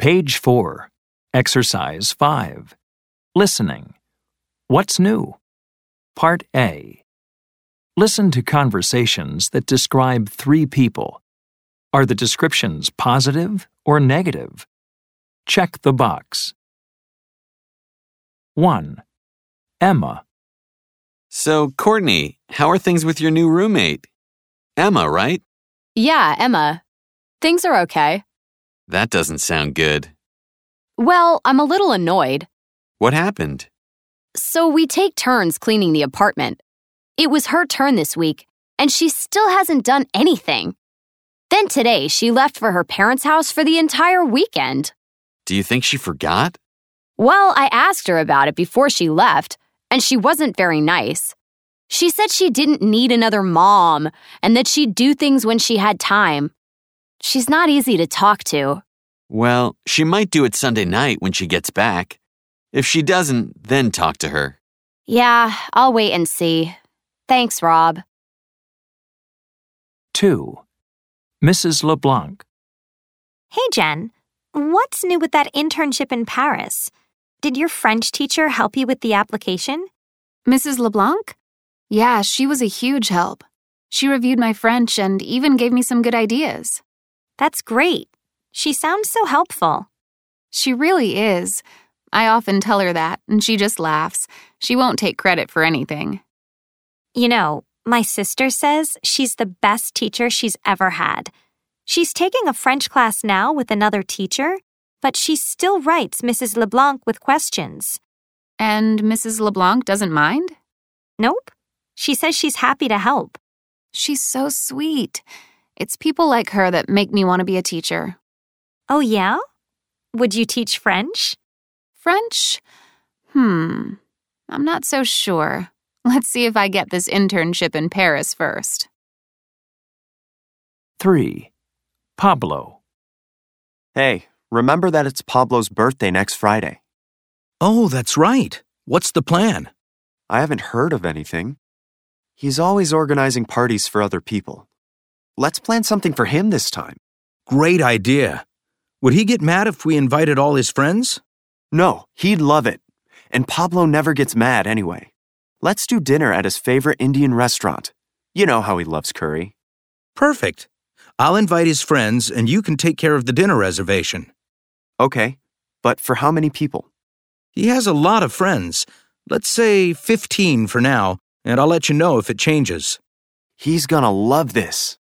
Page 4. Exercise 5. Listening. What's new? Part A. Listen to conversations that describe 3 people. Are the descriptions positive or negative? Check the box. 1. Emma. So, Courtney, how are things with your new roommate? Emma, right? Yeah, Emma. Things are okay. That doesn't sound good. Well, I'm a little annoyed. What happened? So we take turns cleaning the apartment. It was her turn this week, and she still hasn't done anything. Then today, she left for her parents' house for the entire weekend. Do you think she forgot? Well, I asked her about it before she left, and she wasn't very nice. She said she didn't need another mom, and that she'd do things when she had time. She's not easy to talk to. Well, she might do it Sunday night when she gets back. If she doesn't, then talk to her. Yeah, I'll wait and see. Thanks, Rob. 2. Mrs. LeBlanc. Hey, Jen. What's new with that internship in Paris? Did your French teacher help you with the application? Mrs. LeBlanc? Yeah, she was a huge help. She reviewed my French and even gave me some good ideas. That's great. She sounds so helpful. She really is. I often tell her that, and she just laughs. She won't take credit for anything. You know, my sister says she's the best teacher she's ever had. She's taking a French class now with another teacher, but she still writes Mrs. LeBlanc with questions. And Mrs. LeBlanc doesn't mind? Nope. She says she's happy to help. She's so sweet. It's people like her that make me want to be a teacher. Oh, yeah? Would you teach French? French? I'm not so sure. Let's see if I get this internship in Paris first. 3. Pablo. Hey, remember that it's Pablo's birthday next Friday. Oh, that's right. What's the plan? I haven't heard of anything. He's always organizing parties for other people. Let's plan something for him this time. Great idea. Would he get mad if we invited all his friends? No, he'd love it. And Pablo never gets mad anyway. Let's do dinner at his favorite Indian restaurant. You know how he loves curry. Perfect. I'll invite his friends and you can take care of the dinner reservation. Okay, but for how many people? He has a lot of friends. Let's say 15 for now, and I'll let you know if it changes. He's gonna love this.